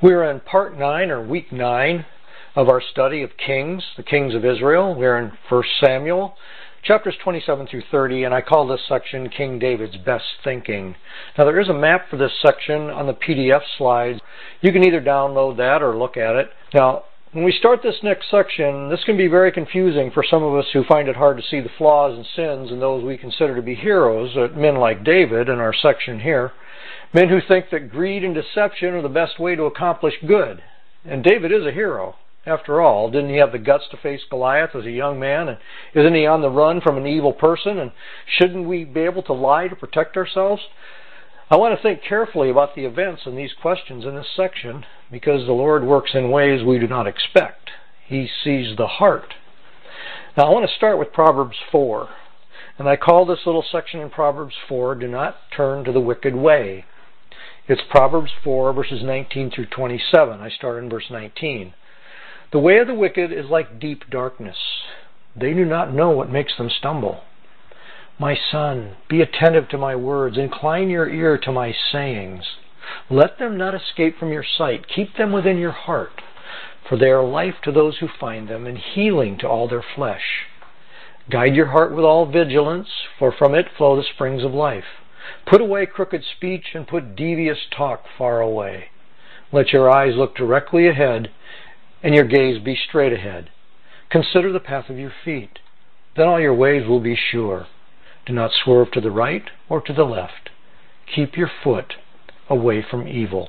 We're in part 9 or week 9 of our study of Kings, the Kings of Israel. We're in 1 Samuel, chapters 27 through 30, and I call this section King David's Best Thinking. Now there is a map for this section on the PDF slides. You can either download that or look at it. Now, when we start this next section, this can be very confusing for some of us who find it hard to see the flaws and sins in those we consider to be heroes, men like David in our section here. Men who think that greed and deception are the best way to accomplish good. And David is a hero. After all, didn't he have the guts to face Goliath as a young man? And isn't he on the run from an evil person? And shouldn't we be able to lie to protect ourselves? I want to think carefully about the events and these questions in this section because the Lord works in ways we do not expect. He sees the heart. Now I want to start with Proverbs 4. And I call this little section in Proverbs 4, Do Not Turn to the Wicked Way. It's Proverbs 4, verses 19 through 27. I start in verse 19. The way of the wicked is like deep darkness. They do not know what makes them stumble. My son, be attentive to my words. Incline your ear to my sayings. Let them not escape from your sight. Keep them within your heart. For they are life to those who find them, and healing to all their flesh. Guide your heart with all vigilance, for from it flow the springs of life. Put away crooked speech and put devious talk far away. Let your eyes look directly ahead and your gaze be straight ahead. Consider the path of your feet. Then all your ways will be sure. Do not swerve to the right or to the left. Keep your foot away from evil.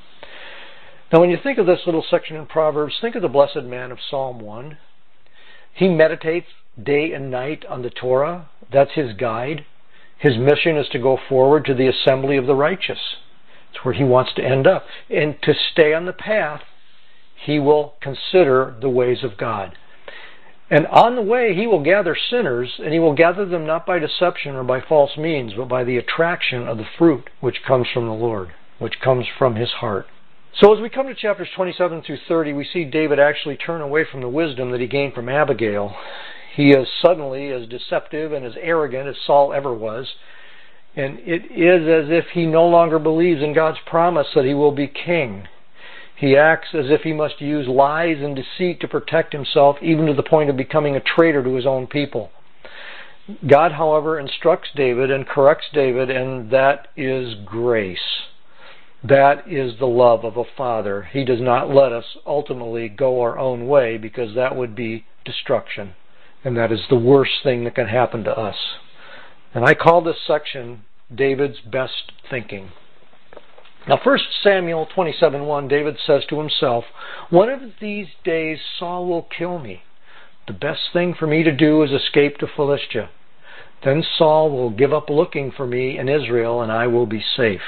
Now when you think of this little section in Proverbs, think of the blessed man of Psalm 1. He meditates day and night on the Torah. That's his guide. His mission is to go forward to the assembly of the righteous. It's where he wants to end up. And to stay on the path, he will consider the ways of God. And on the way, he will gather sinners, and he will gather them not by deception or by false means, but by the attraction of the fruit which comes from the Lord, which comes from his heart. So as we come to chapters 27 through 30, we see David actually turn away from the wisdom that he gained from Abigail. He is suddenly as deceptive and as arrogant as Saul ever was. And it is as if he no longer believes in God's promise that he will be king. He acts as if he must use lies and deceit to protect himself, even to the point of becoming a traitor to his own people. God, however, instructs David and corrects David, and that is grace. That is the love of a father. He does not let us ultimately go our own way because that would be destruction. And that is the worst thing that can happen to us. And I call this section David's Best Thinking. Now 1 Samuel 27:1, David says to himself, One of these days Saul will kill me. The best thing for me to do is escape to Philistia. Then Saul will give up looking for me in Israel, and I will be safe.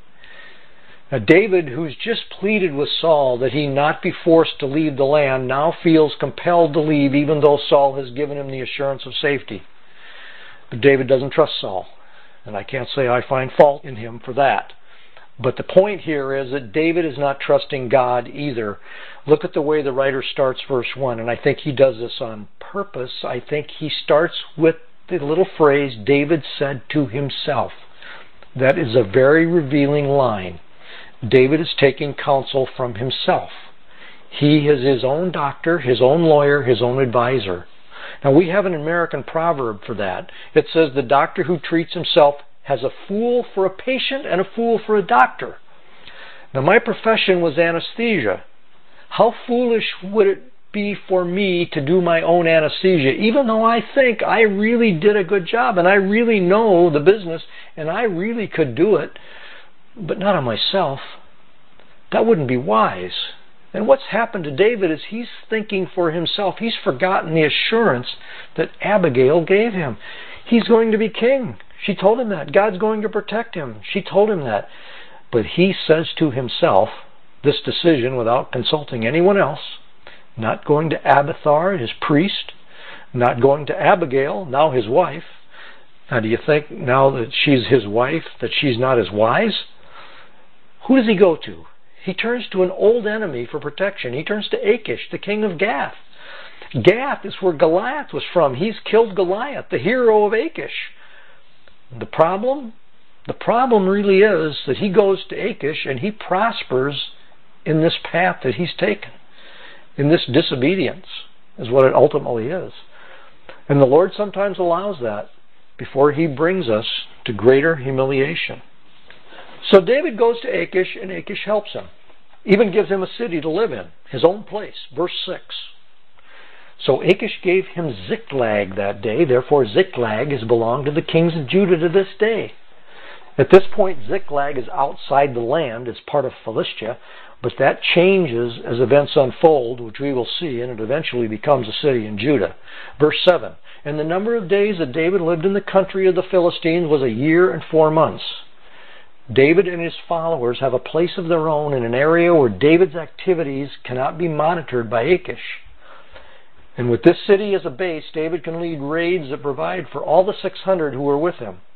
Now David, who's just pleaded with Saul that he not be forced to leave the land, now feels compelled to leave even though Saul has given him the assurance of safety. But David doesn't trust Saul, and I can't say I find fault in him for that. But the point here is that David is not trusting God either. Look at the way the writer starts verse 1, and I think he does this on purpose. I think he starts with the little phrase, David said to himself. That is a very revealing line. David is taking counsel from himself. He is his own doctor, his own lawyer, his own advisor. Now we have an American proverb for that. It says the doctor who treats himself has a fool for a patient and a fool for a doctor. Now my profession was anesthesia. How foolish would it be for me to do my own anesthesia, even though I think I really did a good job and I really know the business and I really could do it, but not on myself. That wouldn't be wise. And what's happened to David is he's thinking for himself. He's forgotten the assurance that Abigail gave him. He's going to be king. She told him that. God's going to protect him. She told him that. But he says to himself this decision without consulting anyone else, not going to Abiathar, his priest, not going to Abigail, now his wife. Now do you think now that she's his wife that she's not as wise? Who does he go to? He turns to an old enemy for protection. He turns to Achish, the king of Gath. Gath is where Goliath was from. He's killed Goliath, the hero of Achish. The problem really is that he goes to Achish and he prospers in this path that he's taken, in this disobedience, is what it ultimately is. And the Lord sometimes allows that before he brings us to greater humiliation. So David goes to Achish, and Achish helps him. Even gives him a city to live in, his own place. Verse 6. So Achish gave him Ziklag that day. Therefore Ziklag has belonged to the kings of Judah to this day. At this point, Ziklag is outside the land. It's part of Philistia. But that changes as events unfold, which we will see, and it eventually becomes a city in Judah. Verse 7. And the number of days that David lived in the country of the Philistines was 1 year and 4 months. David and his followers have a place of their own in an area where David's activities cannot be monitored by Achish. And with this city as a base, David can lead raids that provide for all the 600 who were with him.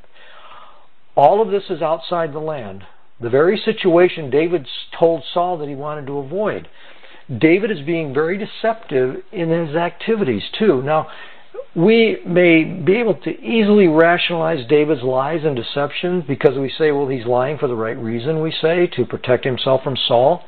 All of this is outside the land. The very situation David told Saul that he wanted to avoid. David is being very deceptive in his activities too. Now, we may be able to easily rationalize David's lies and deception because we say, well, he's lying for the right reason, we say, to protect himself from Saul.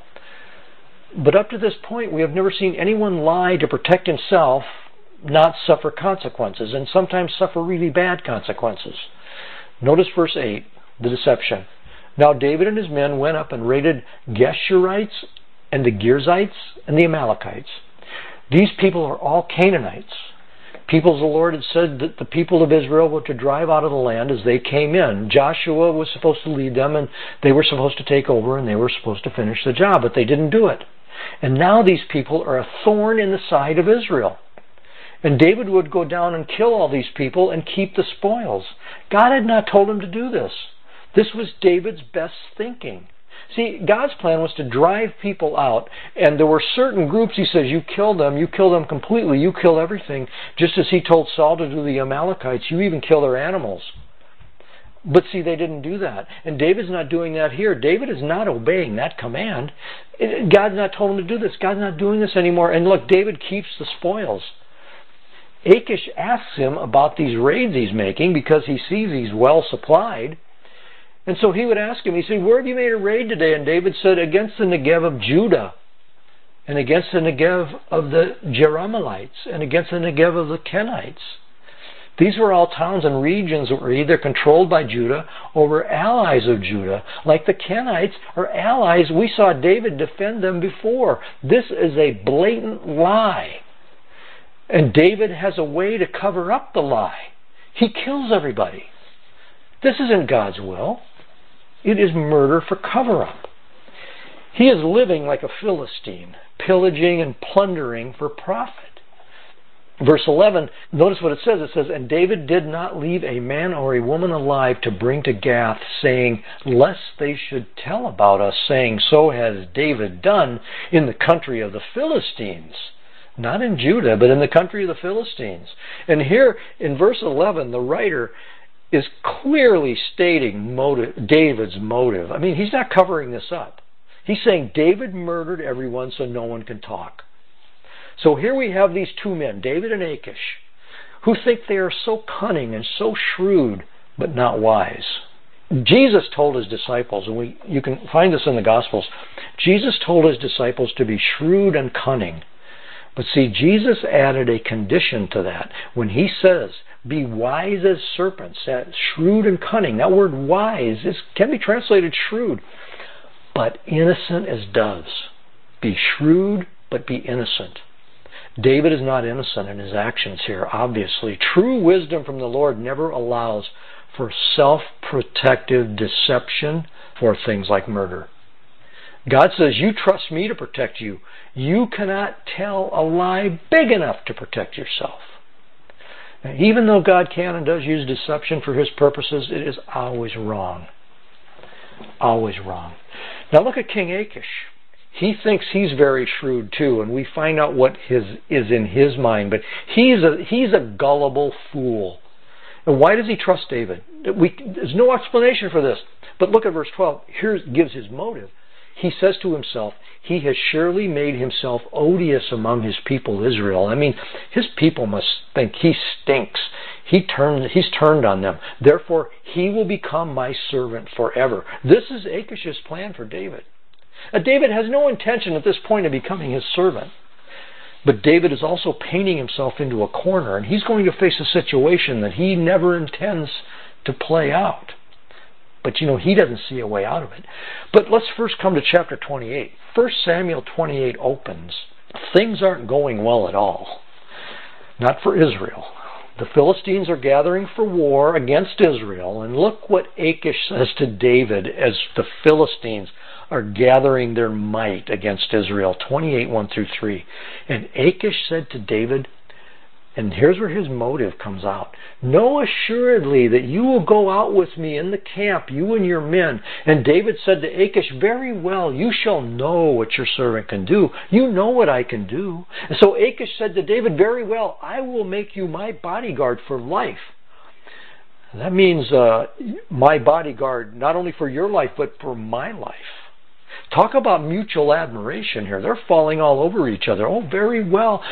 But up to this point, we have never seen anyone lie to protect himself, not suffer consequences, and sometimes suffer really bad consequences. Notice verse 8, the deception. Now David and his men went up and raided Geshurites and the Girzites and the Amalekites. These people are all Canaanites. Peoples the Lord had said that the people of Israel were to drive out of the land as they came in. Joshua was supposed to lead them, and they were supposed to take over, and they were supposed to finish the job, but they didn't do it. And now these people are a thorn in the side of Israel. And David would go down and kill all these people and keep the spoils. God had not told him to do this. This was David's best thinking. See, God's plan was to drive people out, and there were certain groups, he says, you kill them completely, you kill everything, just as he told Saul to do the Amalekites, you even kill their animals. But see, they didn't do that. And David's not doing that here. David is not obeying that command. God's not told him to do this. God's not doing this anymore. And look, David keeps the spoils. Achish asks him about these raids he's making because he sees he's well supplied. And so he would ask him, he said, where have you made a raid today? And David said, against the Negev of Judah, and against the Negev of the Jerahmeelites, and against the Negev of the Kenites. These were all towns and regions that were either controlled by Judah or were allies of Judah. Like the Kenites are allies. We saw David defend them before. This is a blatant lie. And David has a way to cover up the lie. He kills everybody. This isn't God's will. It is murder for cover-up. He is living like a Philistine, pillaging and plundering for profit. Verse 11, notice what it says. It says, and David did not leave a man or a woman alive to bring to Gath, saying, lest they should tell about us, saying, so has David done in the country of the Philistines. Not in Judah, but in the country of the Philistines. And here in verse 11, the writer is clearly stating David's motive. I mean, he's not covering this up. He's saying David murdered everyone so no one can talk. So here we have these two men, David and Achish, who think they are so cunning and so shrewd, but not wise. Jesus told his disciples, and you can find this in the Gospels, Jesus told his disciples to be shrewd and cunning. But see, Jesus added a condition to that. When he says, be wise as serpents, shrewd and cunning, that word wise can be translated shrewd, but innocent as doves. Be shrewd, but be innocent. David is not innocent in his actions here, obviously. True wisdom from the Lord never allows for self-protective deception for things like murder. God says, you trust me to protect you. You cannot tell a lie big enough to protect yourself. Now, even though God can and does use deception for his purposes, it is always wrong. Always wrong. Now look at King Achish. He thinks he's very shrewd too, and we find out what is in his mind. But he's a gullible fool. And why does he trust David? There's no explanation for this. But look at verse 12. Here gives his motive. He says to himself, he has surely made himself odious among his people Israel. I mean, his people must think he stinks. He's turned on them. Therefore, he will become my servant forever. This is Achish's plan for David. David has no intention at this point of becoming his servant. But David is also painting himself into a corner, and he's going to face a situation that he never intends to play out. But he doesn't see a way out of it. But let's first come to chapter 28. 1 Samuel 28 opens. Things aren't going well at all. Not for Israel. The Philistines are gathering for war against Israel. And look what Achish says to David as the Philistines are gathering their might against Israel. 28, 1 through 3. And Achish said to David, and here's where his motive comes out. Know assuredly that you will go out with me in the camp, you and your men. And David said to Achish, very well, you shall know what your servant can do. You know what I can do. And so Achish said to David, very well, I will make you my bodyguard for life. That means my bodyguard, not only for your life, but for my life. Talk about mutual admiration here. They're falling all over each other. Oh, very well,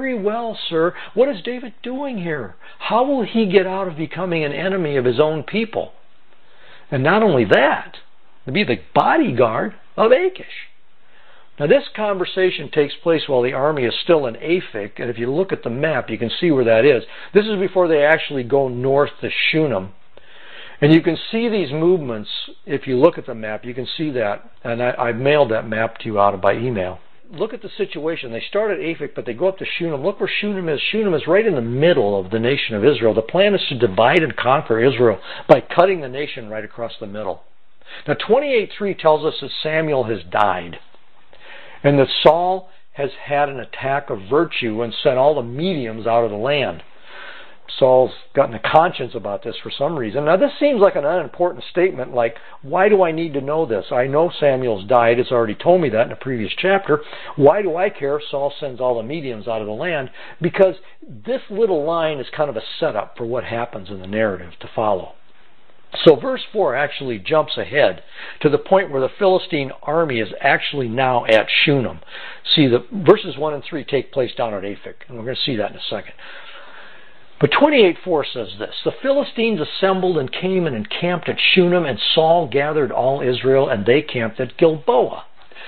sir. What is David doing here? How will he get out of becoming an enemy of his own people? And not only that, to be the bodyguard of Achish. Now this conversation takes place while the army is still in Aphek, and if you look at the map, you can see where that is. This is before they actually go north to Shunem. And you can see these movements, if you look at the map, you can see that. And I've mailed that map to you out by email. Look at the situation. They start at Aphek, but they go up to Shunem. Look where Shunem is. Shunem is right in the middle of the nation of Israel. The plan is to divide and conquer Israel by cutting the nation right across the middle. Now 28:3 tells us that Samuel has died. And that Saul has had an attack of virtue and sent all the mediums out of the land. Saul's gotten a conscience about this for some reason. Now this seems like an unimportant statement, like, why do I need to know this? I know Samuel's died. It's already told me that in a previous chapter. Why do I care if Saul sends all the mediums out of the land? Because this little line is kind of a setup for what happens in the narrative to follow. So verse 4 actually jumps ahead to the point where the Philistine army is actually now at Shunem. See, the verses 1 and 3 take place down at Aphek, and we're going to see that in a second. But 28:4 says this, the Philistines assembled and came and encamped at Shunem, and Saul gathered all Israel, and they camped at Gilboa.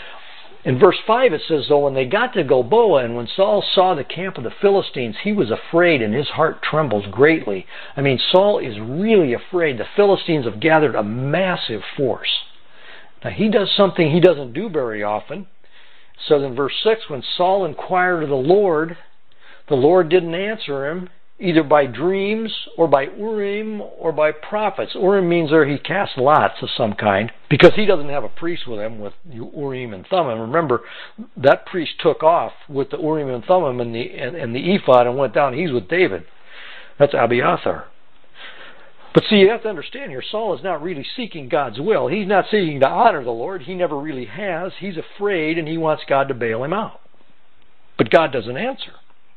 In verse 5 it says, though, when they got to Gilboa, and when Saul saw the camp of the Philistines, he was afraid, and his heart trembles greatly. I mean, Saul is really afraid. The Philistines have gathered a massive force. Now, he does something he doesn't do very often. It says in verse 6, when Saul inquired of the Lord didn't answer him, either by dreams or by Urim or by prophets. Urim means there he casts lots of some kind, because he doesn't have a priest with him with Urim and Thummim. Remember, that priest took off with the Urim and Thummim and the ephod and went down. He's with David. That's Abiathar. But see, you have to understand here, Saul is not really seeking God's will. He's not seeking to honor the Lord. He never really has. He's afraid, and he wants God to bail him out. But God doesn't answer.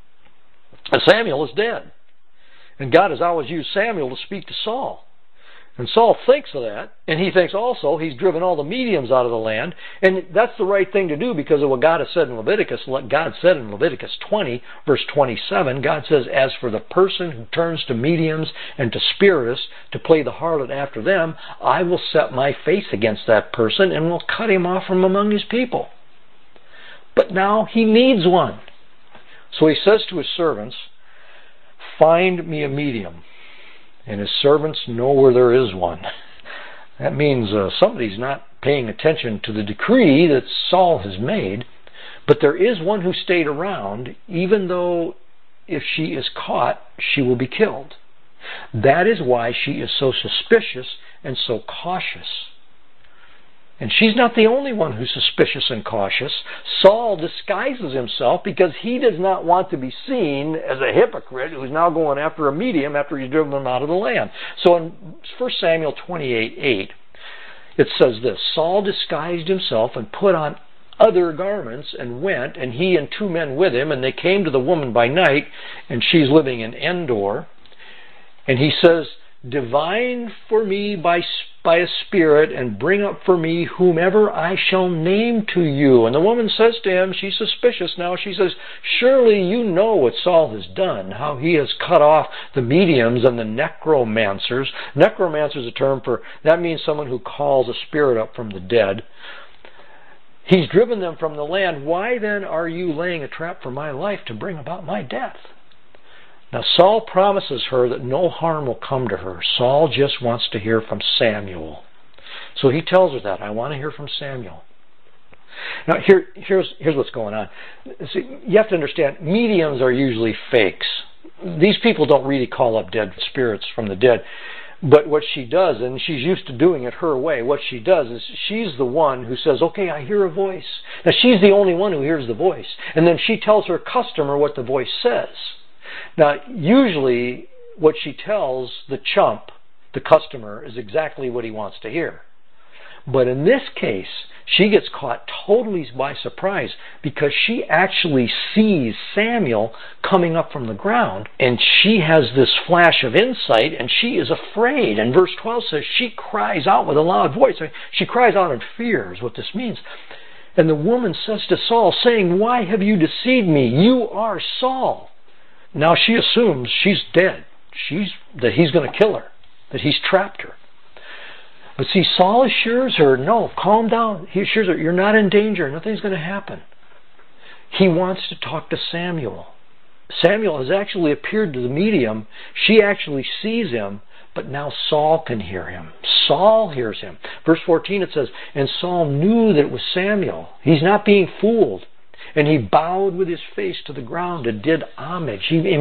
And Samuel is dead. And God has always used Samuel to speak to Saul. And Saul thinks of that, and he thinks also he's driven all the mediums out of the land, and that's the right thing to do because of what God has said in Leviticus. God said in Leviticus 20, verse 27, God says, as for the person who turns to mediums and to spiritists to play the harlot after them, I will set my face against that person and will cut him off from among his people. But now he needs one. So he says to his servants, find me a medium. And his servants know where there is one. That means somebody's not paying attention to the decree that Saul has made, but there is one who stayed around, even though if she is caught, she will be killed. That is why she is so suspicious and so cautious. And she's not the only one who's suspicious and cautious. Saul disguises himself because he does not want to be seen as a hypocrite who's now going after a medium after he's driven them out of the land. So in 1 Samuel 28:8, it says this, Saul disguised himself and put on other garments and went, and he and 2 men with him, and they came to the woman by night, and she's living in Endor. And he says, divine for me by a spirit, and bring up for me whomever I shall name to you. And the woman says to him, she's suspicious now, she says, surely you know what Saul has done, how he has cut off the mediums and the necromancers. Necromancer is a term for, that means someone who calls a spirit up from the dead. He's driven them from the land. Why then are you laying a trap for my life to bring about my death? Now Saul promises her that no harm will come to her. Saul just wants to hear from Samuel. So he tells her that. I want to hear from Samuel. Now here's what's going on. See, you have to understand, mediums are usually fakes. These people don't really call up dead spirits from the dead. But what she does, and she's used to doing it her way, what she does is she's the one who says, okay, I hear a voice. Now she's the only one who hears the voice. And then she tells her customer what the voice says. Now usually what she tells the chump, the customer, is exactly what he wants to hear. But in this case, she gets caught totally by surprise because she actually sees Samuel coming up from the ground, and she has this flash of insight, and she is afraid. And verse 12 says she cries out with a loud voice. She cries out in fear is what this means. And the woman says to Saul, saying, why have you deceived me? You are Saul. Now she assumes she's dead, that he's going to kill her, that he's trapped her. But see, Saul assures her, no, calm down. He assures her, you're not in danger. Nothing's going to happen. He wants to talk to Samuel. Samuel has actually appeared to the medium. She actually sees him, but now Saul can hear him. Saul hears him. Verse 14 it says, and Saul knew that it was Samuel. He's not being fooled. And he bowed with his face to the ground and did homage.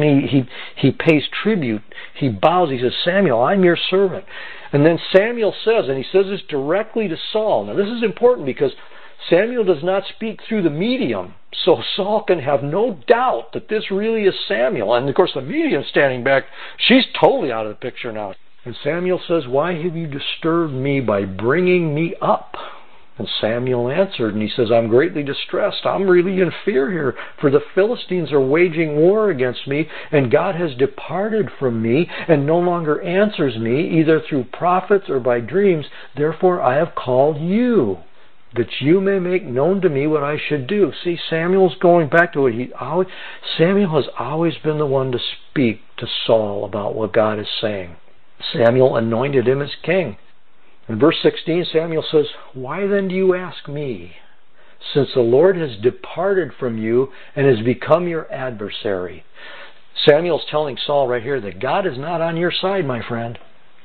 He pays tribute. He bows. He says, Samuel, I'm your servant. And then Samuel says, and he says this directly to Saul. Now this is important because Samuel does not speak through the medium. So Saul can have no doubt that this really is Samuel. And of course the medium standing back, she's totally out of the picture now. And Samuel says, why have you disturbed me by bringing me up? And Samuel answered, and he says, I'm greatly distressed. I'm really in fear here, for the Philistines are waging war against me, and God has departed from me, and no longer answers me, either through prophets or by dreams. Therefore I have called you, that you may make known to me what I should do. See, Samuel's going back to it. Samuel has always been the one to speak to Saul about what God is saying. Samuel anointed him as king. In verse 16, Samuel says, why then do you ask me, since the Lord has departed from you and has become your adversary? Samuel's telling Saul right here that God is not on your side, my friend.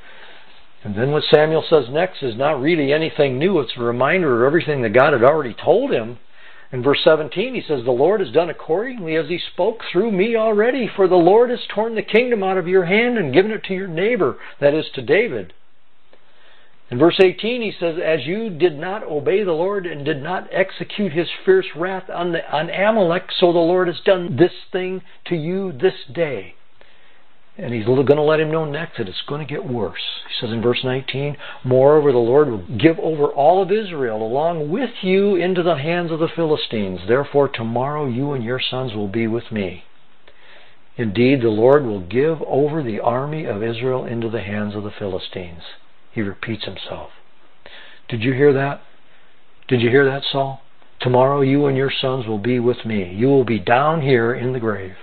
And then what Samuel says next is not really anything new. It's a reminder of everything that God had already told him. In verse 17, he says, the Lord has done accordingly as he spoke through me already, for the Lord has torn the kingdom out of your hand and given it to your neighbor, that is, to David. In verse 18 he says, as you did not obey the Lord and did not execute his fierce wrath on Amalek, so the Lord has done this thing to you this day. And he's going to let him know next that it's going to get worse. He says in verse 19, moreover the Lord will give over all of Israel along with you into the hands of the Philistines. Therefore tomorrow you and your sons will be with me. Indeed, the Lord will give over the army of Israel into the hands of the Philistines. He repeats himself. Did you hear that? Did you hear that, Saul? Tomorrow you and your sons will be with me. You will be down here in the grave.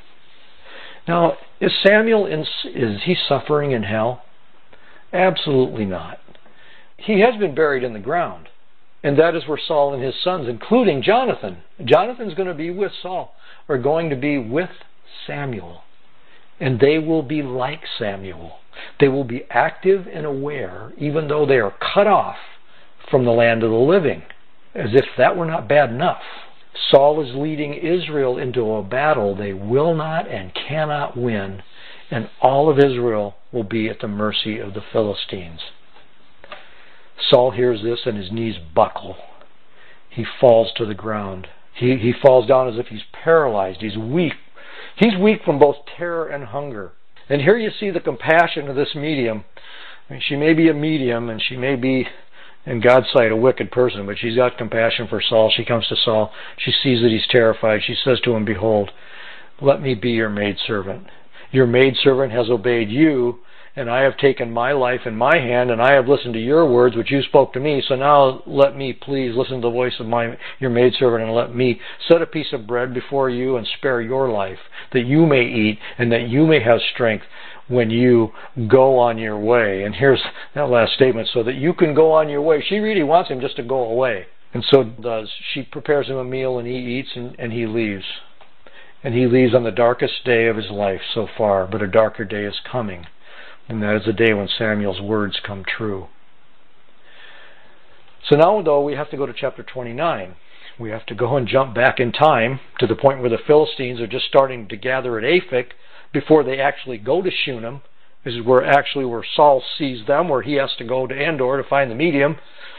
Now, is Samuel, is he suffering in hell? Absolutely not. He has been buried in the ground. And that is where Saul and his sons, including Jonathan. Jonathan's going to be with Saul, are going to be with Samuel. And they will be like Samuel. They will be active and aware, even though they are cut off from the land of the living. As if that were not bad enough. Saul is leading Israel into a battle they will not and cannot win, and all of Israel will be at the mercy of the Philistines. Saul hears this and his knees buckle. He falls to the ground. He falls down as if he's paralyzed. He's weak. He's weak from both terror and hunger. And here you see the compassion of this medium. I mean, she may be a medium and she may be, in God's sight, a wicked person, but she's got compassion for Saul. She comes to Saul. She sees that he's terrified. She says to him, behold, let me be your maidservant. Your maidservant has obeyed you, and I have taken my life in my hand, and I have listened to your words, which you spoke to me. So now let me please listen to the voice of your maidservant, and let me set a piece of bread before you and spare your life, that you may eat, and that you may have strength when you go on your way. And here's that last statement, so that you can go on your way. She really wants him just to go away. And so does. She prepares him a meal and he eats and he leaves. And he leaves on the darkest day of his life so far, but a darker day is coming. And that is the day when Samuel's words come true. So now, though, we have to go to chapter 29. We have to go and jump back in time to the point where the Philistines are just starting to gather at Aphek before they actually go to Shunem. This is where Saul sees them, where he has to go to Endor to find the medium.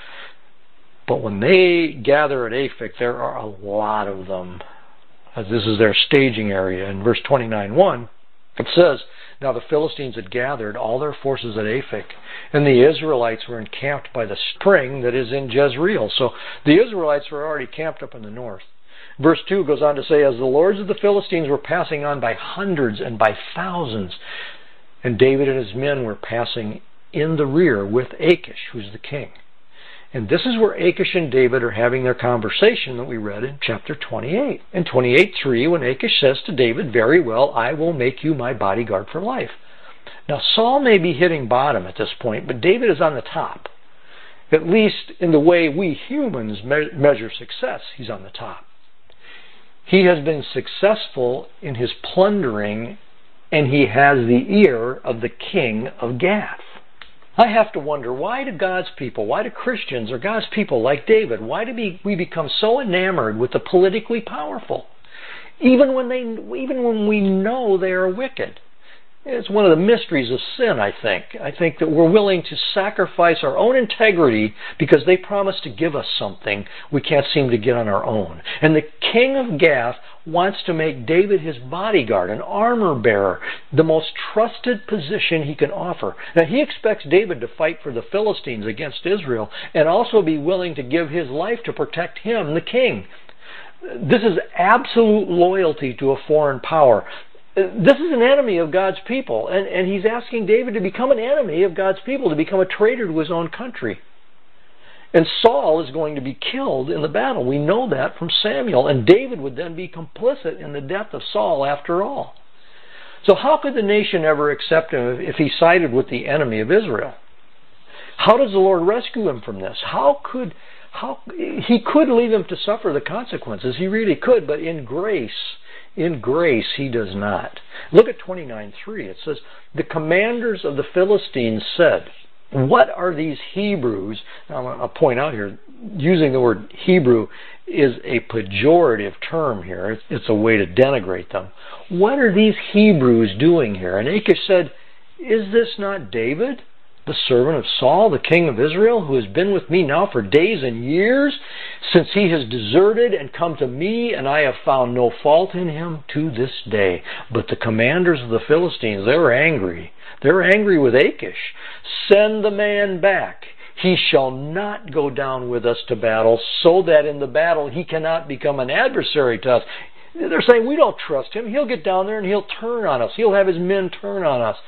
But when they gather at Aphek, there are a lot of them, as this is their staging area. In verse 29:1, it says, "Now the Philistines had gathered all their forces at Aphek, and the Israelites were encamped by the spring that is in Jezreel." So the Israelites were already camped up in the north. Verse 2 goes on to say, "As the lords of the Philistines were passing on by hundreds and by thousands, and David and his men were passing in the rear with Achish, who's the king." And this is where Achish and David are having their conversation that we read in chapter 28. In 28:3, when Achish says to David, "Very well, I will make you my bodyguard for life." Now Saul may be hitting bottom at this point, but David is on the top. At least in the way we humans measure success, he's on the top. He has been successful in his plundering, and he has the ear of the king of Gath. I have to wonder, why do God's people, why do Christians or God's people like David, why do we become so enamored with the politically powerful, even when we know they are wicked? It's one of the mysteries of sin, I think. I think that we're willing to sacrifice our own integrity because they promise to give us something we can't seem to get on our own. And the king of Gath wants to make David his bodyguard, an armor bearer, the most trusted position he can offer. Now, he expects David to fight for the Philistines against Israel and also be willing to give his life to protect him, the king. This is absolute loyalty to a foreign power. This is an enemy of God's people, and he's asking David to become an enemy of God's people, to become a traitor to his own country. And Saul is going to be killed in the battle. We know that from Samuel, and David would then be complicit in the death of Saul after all. So how could the nation ever accept him if he sided with the enemy of Israel? How does the Lord rescue him from this? He could leave him to suffer the consequences. He really could, but in grace he does not. Look at 29:3. It says, "The commanders of the Philistines said," what are these Hebrews? Now, I'll point out here, using the word Hebrew is a pejorative term here. It's a way to denigrate them. What are these Hebrews doing here? And Achish said, "Is this not David, the servant of Saul, the king of Israel, who has been with me now for days and years, since he has deserted and come to me, and I have found no fault in him to this day?" But the commanders of the Philistines, they were angry. They're angry with Achish. "Send the man back. He shall not go down with us to battle, so that in the battle he cannot become an adversary to us." They're saying, we don't trust him. He'll get down there and he'll turn on us. He'll have his men turn on us.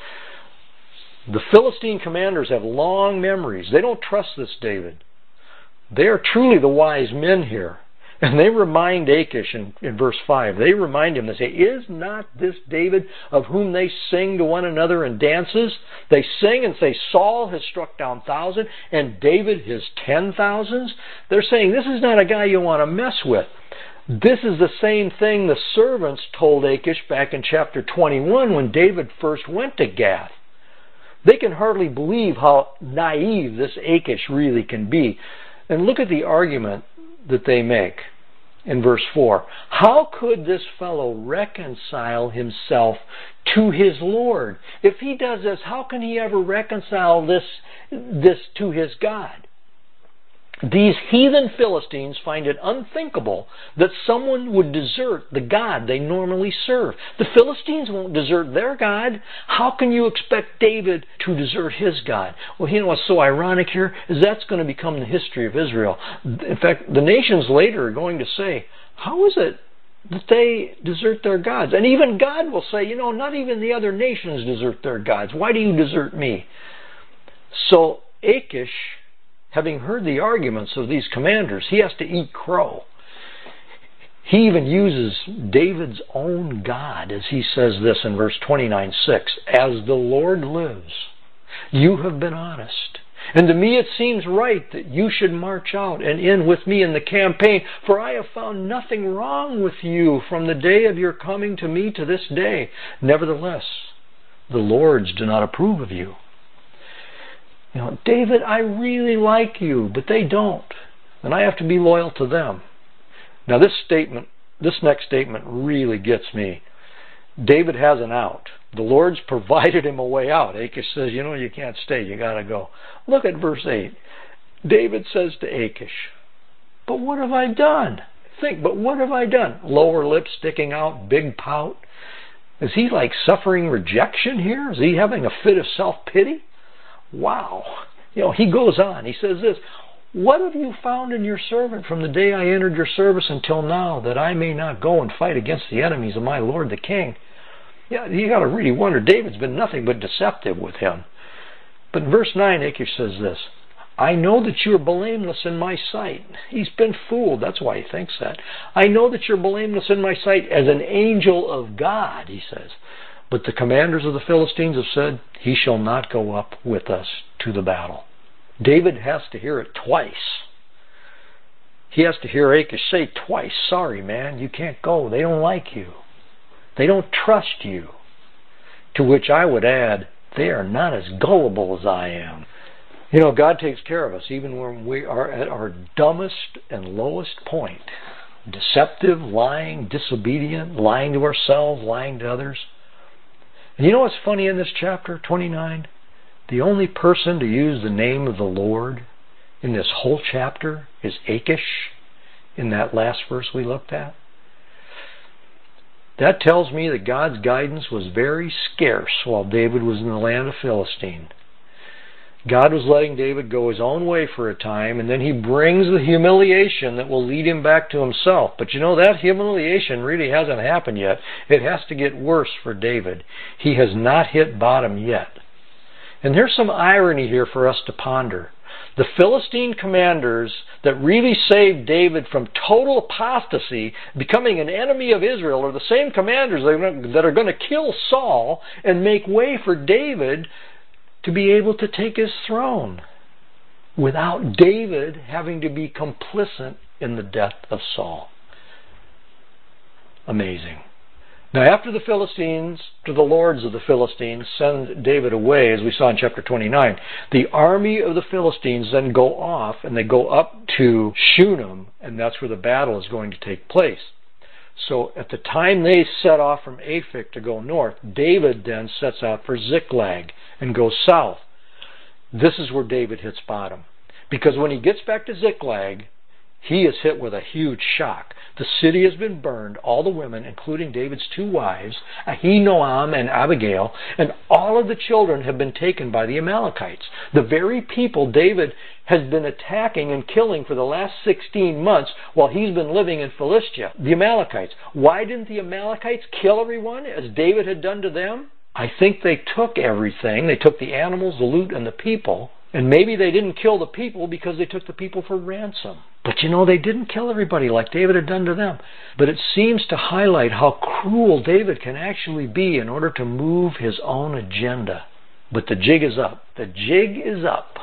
The Philistine commanders have long memories. They don't trust this David. They are truly the wise men here. And they remind Achish in verse 5, they remind him, they say, "Is not this David of whom they sing to one another in dances?" They sing and say, "Saul has struck down 1,000 and David his 10,000s." They're saying, this is not a guy you want to mess with. This is the same thing the servants told Achish back in chapter 21 when David first went to Gath. They can hardly believe how naive this Achish really can be. And look at the argument that they make in verse 4. "How could this fellow reconcile himself to his Lord?" If he does this, how can he ever reconcile this to his God? These heathen Philistines find it unthinkable that someone would desert the God they normally serve. The Philistines won't desert their God. How can you expect David to desert his God? Well, you know what's so ironic here is that's going to become the history of Israel. In fact, the nations later are going to say, how is it that they desert their gods? And even God will say, not even the other nations desert their gods. Why do you desert me? So Achish, having heard the arguments of these commanders, he has to eat crow. He even uses David's own God, as he says this in verse 29:6. "As the Lord lives, you have been honest, And to me it seems right that you should march out and in with me in the campaign, for I have found nothing wrong with you from the day of your coming to me to this day. Nevertheless, the lords do not approve of you. David, I really like you, but they don't. And I have to be loyal to them. Now this next statement really gets me. David has an out. The Lord's provided him a way out. Achish says, you can't stay, you got to go. Look at verse 8. David says to Achish, but what have I done? But what have I done? Lower lip sticking out, big pout. Is he suffering rejection here? Is he having a fit of self-pity? Wow. He goes on. He says this, what have you found in your servant from the day I entered your service until now, that I may not go and fight against the enemies of my lord the king? Yeah, you got to really wonder. David's been nothing but deceptive with him. But in verse 9, Achish says this, I know that you are blameless in my sight. He's been fooled. That's why he thinks that. I know that you're blameless in my sight as an angel of God, he says. But the commanders of the Philistines have said, he shall not go up with us to the battle. David has to hear it twice. He has to hear Achish say twice, sorry man, you can't go. They don't like you. They don't trust you. To which I would add, they are not as gullible as I am. God takes care of us even when we are at our dumbest and lowest point. Deceptive, lying, disobedient, lying to ourselves, lying to others. And you know what's funny in this chapter 29? The only person to use the name of the Lord in this whole chapter is Achish in that last verse we looked at. That tells me that God's guidance was very scarce while David was in the land of Philistine. God was letting David go his own way for a time, and then he brings the humiliation that will lead him back to himself. But that humiliation really hasn't happened yet. It has to get worse for David. He has not hit bottom yet. And there's some irony here for us to ponder. The Philistine commanders that really saved David from total apostasy, becoming an enemy of Israel, are the same commanders that are going to kill Saul and make way for David to be able to take his throne without David having to be complicit in the death of Saul. Amazing. Now after the Philistines, to the lords of the Philistines, send David away, as we saw in chapter 29, the army of the Philistines then go off and they go up to Shunem, and that's where the battle is going to take place. So at the time they set off from Aphek to go north, David then sets out for Ziklag and goes south. This is where David hits bottom. Because when he gets back to Ziklag, he is hit with a huge shock. The city has been burned, all the women, including David's two wives, Ahinoam and Abigail, and all of the children have been taken by the Amalekites. The very people David has been attacking and killing for the last 16 months while he's been living in Philistia. The Amalekites. Why didn't the Amalekites kill everyone as David had done to them? I think they took everything. They took the animals, the loot, and the people. And maybe they didn't kill the people because they took the people for ransom. But they didn't kill everybody like David had done to them. But it seems to highlight how cruel David can actually be in order to move his own agenda. But the jig is up. The jig is up.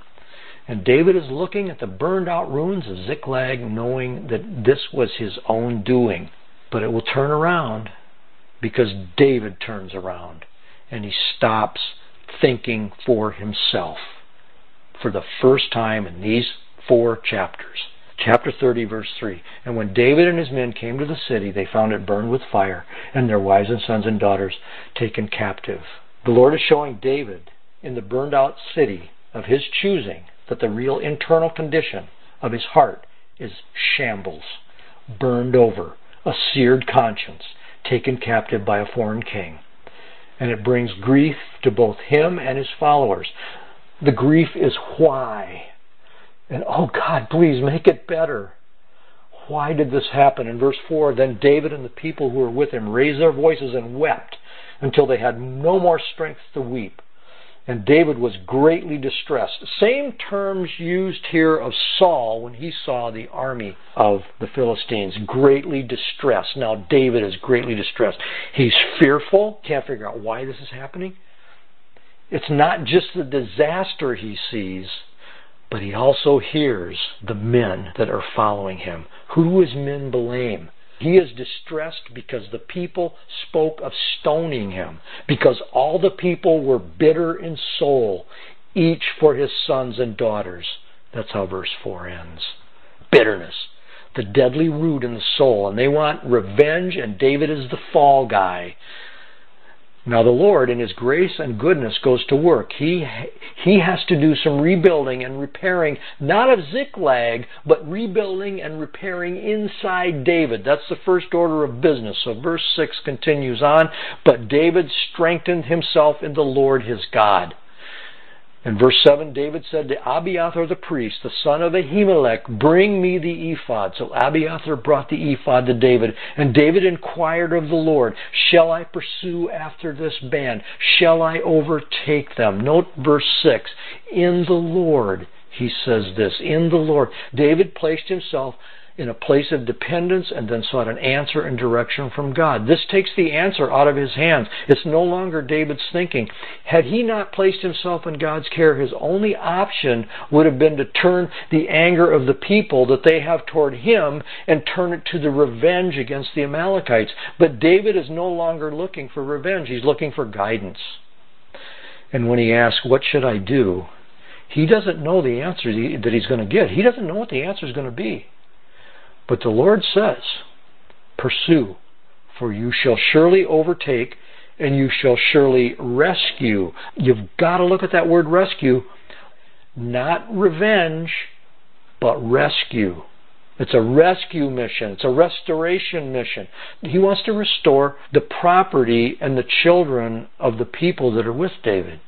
And David is looking at the burned out ruins of Ziklag, knowing that this was his own doing. But it will turn around because David turns around and he stops thinking for himself for the first time in these 4 chapters. Chapter 30, verse 3. And when David and his men came to the city, they found it burned with fire, and their wives and sons and daughters taken captive. The Lord is showing David in the burned out city of his choosing that the real internal condition of his heart is shambles, burned over, a seared conscience, taken captive by a foreign king. And it brings grief to both him and his followers. The grief is why. And oh God, please make it better. Why did this happen? In verse 4, then David and the people who were with him raised their voices and wept until they had no more strength to weep. And David was greatly distressed. Same terms used here of Saul when he saw the army of the Philistines. Greatly distressed. Now David is greatly distressed. He's fearful. Can't figure out why this is happening. It's not just the disaster he sees, but he also hears the men that are following him. Who is Men-Balaam? He is distressed because the people spoke of stoning him, because all the people were bitter in soul, each for his sons and daughters. That's how verse 4 ends. Bitterness, the deadly root in the soul, and they want revenge, and David is the fall guy. Now the Lord, in His grace and goodness, goes to work. He has to do some rebuilding and repairing, not of Ziklag, but rebuilding and repairing inside David. That's the first order of business. So verse 6 continues on, but David strengthened himself in the Lord his God. In verse 7, David said to Abiathar the priest, the son of Ahimelech, bring me the ephod. So Abiathar brought the ephod to David, and David inquired of the Lord, shall I pursue after this band? Shall I overtake them? Note verse 6, in the Lord, he says this, in the Lord. David placed himself in a place of dependence and then sought an answer and direction from God. This takes the answer out of his hands. It's no longer David's thinking. Had he not placed himself in God's care, his only option would have been to turn the anger of the people that they have toward him and turn it to the revenge against the Amalekites. But David is no longer looking for revenge. He's looking for guidance. And when he asks, what should I do? He doesn't know the answer that he's going to get. He doesn't know what the answer is going to be. But the Lord says, pursue, for you shall surely overtake, and you shall surely rescue. You've got to look at that word rescue. Not revenge, but rescue. It's a rescue mission. It's a restoration mission. He wants to restore the property and the children of the people that are with David.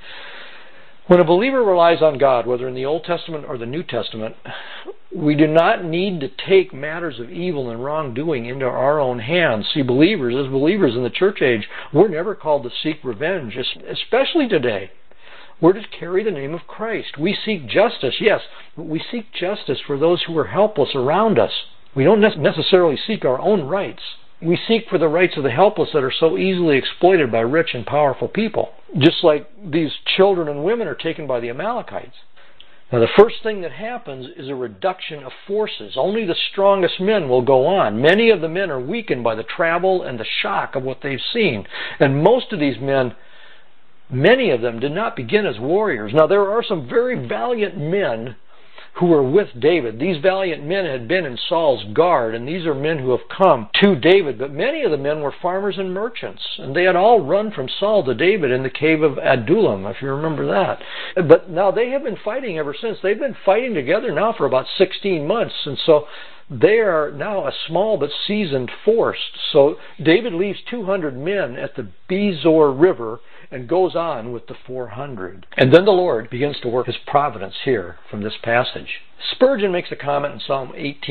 When a believer relies on God, whether in the Old Testament or the New Testament, we do not need to take matters of evil and wrongdoing into our own hands. See, as believers in the church age, we're never called to seek revenge, especially today. We're to carry the name of Christ. We seek justice, yes, but we seek justice for those who are helpless around us. We don't necessarily seek our own rights. We seek for the rights of the helpless that are so easily exploited by rich and powerful people. Just like these children and women are taken by the Amalekites. Now the first thing that happens is a reduction of forces. Only the strongest men will go on. Many of the men are weakened by the travel and the shock of what they've seen. And most of these men, many of them did not begin as warriors. Now there are some very valiant men who were with David. These valiant men had been in Saul's guard, and these are men who have come to David. But many of the men were farmers and merchants, and they had all run from Saul to David in the cave of Adullam, if you remember that. But now they have been fighting ever since. They've been fighting together now for about 16 months, and so they are now a small but seasoned force. So David leaves 200 men at the Bezor River and goes on with the 400. And then the Lord begins to work His providence here from this passage. Spurgeon makes a comment in Psalm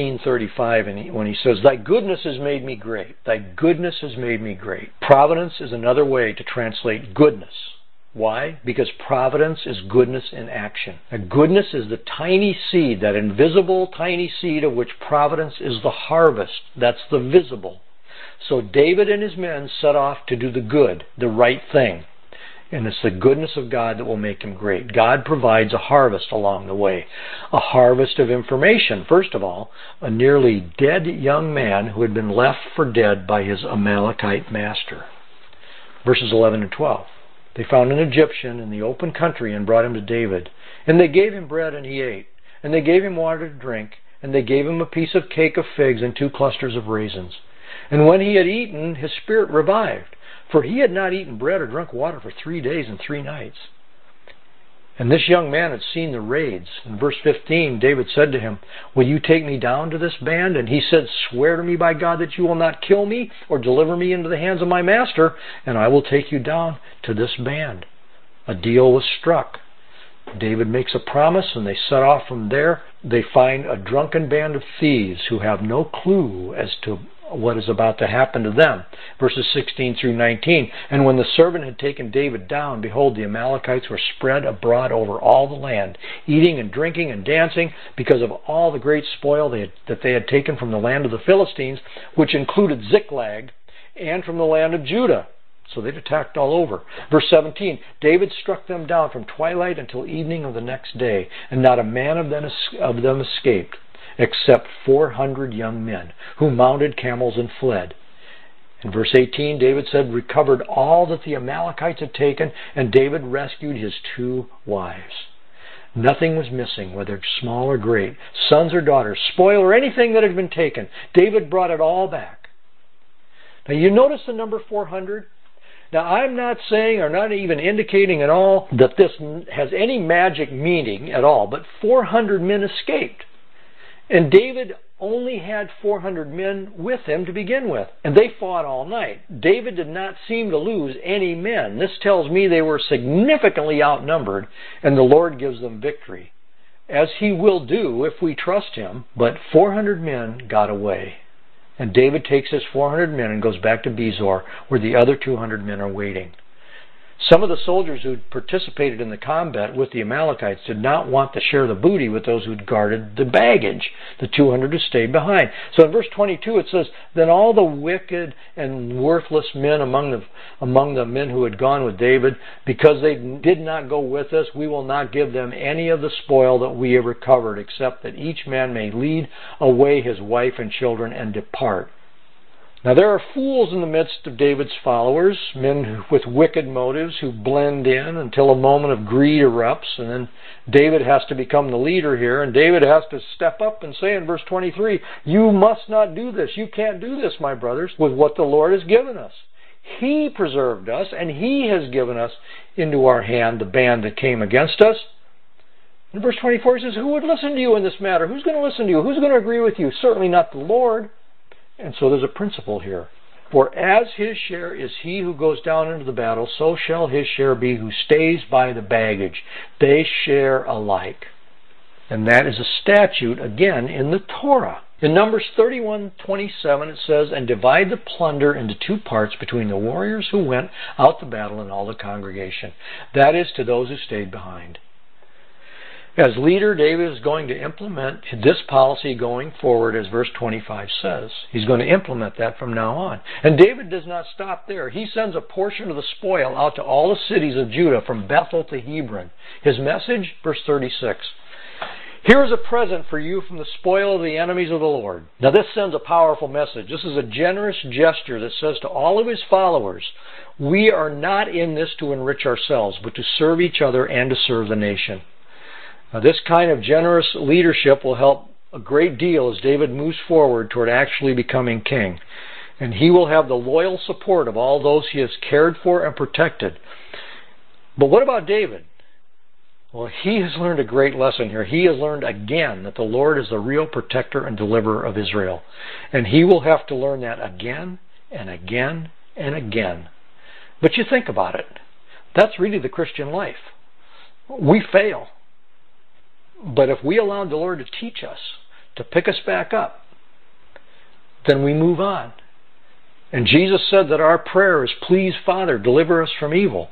18:35 when he says, thy goodness has made me great. Thy goodness has made me great. Providence is another way to translate goodness. Why? Because providence is goodness in action. And goodness is the tiny seed, that invisible tiny seed of which providence is the harvest. That's the visible. So David and his men set off to do the good, the right thing. And it's the goodness of God that will make him great. God provides a harvest along the way. A harvest of information. First of all, a nearly dead young man who had been left for dead by his Amalekite master. Verses 11 and 12. They found an Egyptian in the open country and brought him to David. And they gave him bread and he ate. And they gave him water to drink. And they gave him a piece of cake of figs and 2 clusters of raisins. And when he had eaten, his spirit revived. For he had not eaten bread or drunk water for 3 days and 3 nights. And this young man had seen the raids. In verse 15, David said to him, will you take me down to this band? And he said, swear to me by God that you will not kill me or deliver me into the hands of my master, and I will take you down to this band. A deal was struck. David makes a promise, and they set off from there. They find a drunken band of thieves who have no clue as to what is about to happen to them. Verses 16 through 19. And when the servant had taken David down, behold, the Amalekites were spread abroad over all the land, eating and drinking and dancing, because of all the great spoil that they had taken from the land of the Philistines, which included Ziklag, and from the land of Judah. So they'd attacked all over. Verse 17, David struck them down from twilight until evening of the next day, and not a man of them escaped, except 400 young men, who mounted camels and fled. In verse 18, David said, recovered all that the Amalekites had taken, and David rescued his 2 wives. Nothing was missing, whether small or great, sons or daughters, spoil or anything that had been taken. David brought it all back. Now you notice the number 400? Now I'm not saying or not even indicating at all that this has any magic meaning at all, but 400 men escaped. And David only had 400 men with him to begin with, and they fought all night. David did not seem to lose any men. This tells me they were significantly outnumbered, and the Lord gives them victory, as He will do if we trust Him. But 400 men got away, and David takes his 400 men and goes back to Bezor, where the other 200 men are waiting. Some of the soldiers who participated in the combat with the Amalekites did not want to share the booty with those who guarded the baggage, the 200 who stayed behind. So in verse 22 it says, then all the wicked and worthless men among the men who had gone with David, because they did not go with us, we will not give them any of the spoil that we have recovered, except that each man may lead away his wife and children and depart. Now there are fools in the midst of David's followers, men with wicked motives who blend in until a moment of greed erupts, and then David has to become the leader here, and David has to step up and say in verse 23, you must not do this, you can't do this, my brothers, with what the Lord has given us. He preserved us, and He has given us into our hand the band that came against us. In verse 24 he says, who would listen to you in this matter? Who's going to listen to you? Who's going to agree with you? Certainly not the Lord. And so there's a principle here. For as his share is he who goes down into the battle, so shall his share be who stays by the baggage. They share alike. And that is a statute, again, in the Torah. In Numbers 31:27 it says, and divide the plunder into 2 parts between the warriors who went out to battle and all the congregation. That is, to those who stayed behind. As leader, David is going to implement this policy going forward, as verse 25 says. He's going to implement that from now on. And David does not stop there. He sends a portion of the spoil out to all the cities of Judah, from Bethel to Hebron. His message, verse 36. Here is a present for you from the spoil of the enemies of the Lord. Now this sends a powerful message. This is a generous gesture that says to all of his followers, we are not in this to enrich ourselves, but to serve each other and to serve the nation. Now, this kind of generous leadership will help a great deal as David moves forward toward actually becoming king. And he will have the loyal support of all those he has cared for and protected. But what about David? Well, he has learned a great lesson here. He has learned again that the Lord is the real protector and deliverer of Israel. And he will have to learn that again and again and again. But you think about it. That's really the Christian life. We fail. But if we allow the Lord to teach us, to pick us back up, then we move on. And Jesus said that our prayer is, please, Father, deliver us from evil,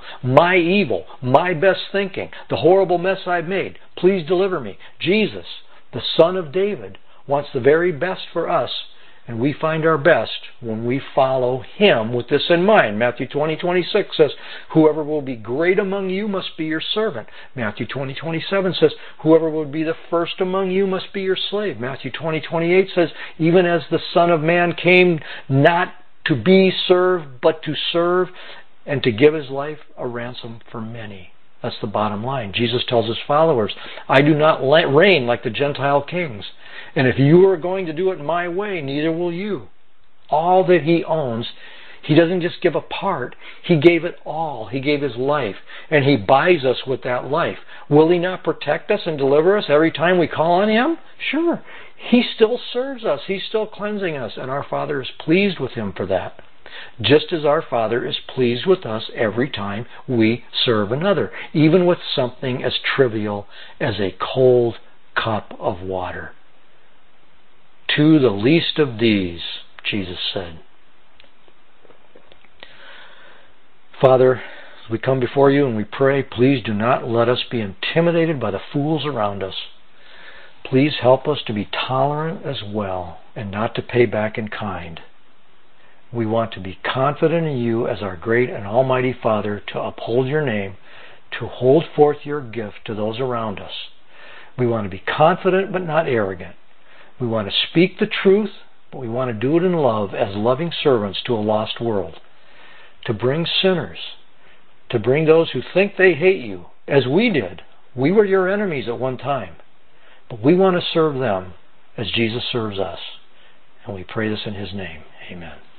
my best thinking, the horrible mess I've made. Please deliver me. Jesus, the Son of David, wants the very best for us, and we find our best when we follow Him with this in mind. Matthew 20:26 says, whoever will be great among you must be your servant. Matthew 20:27 says, whoever will be the first among you must be your slave. Matthew 20:28 says, even as the Son of Man came not to be served, but to serve, and to give His life a ransom for many. That's the bottom line. Jesus tells His followers, I do not reign like the Gentile kings. And if you are going to do it my way, neither will you. All that He owns, He doesn't just give a part. He gave it all. He gave His life. And He buys us with that life. Will He not protect us and deliver us every time we call on Him? Sure. He still serves us. He's still cleansing us. And our Father is pleased with Him for that. Just as our Father is pleased with us every time we serve another, even with something as trivial as a cold cup of water. To the least of these, Jesus said. Father, as we come before You and we pray, please do not let us be intimidated by the fools around us. Please help us to be tolerant as well and not to pay back in kind. We want to be confident in you as our great and almighty Father, to uphold your name, to hold forth your gift to those around us. We want to be confident but not arrogant. We want to speak the truth, but we want to do it in love as loving servants to a lost world. To bring sinners, to bring those who think they hate you, as we did. We were your enemies at one time. But we want to serve them as Jesus serves us. And we pray this in His name. Amen.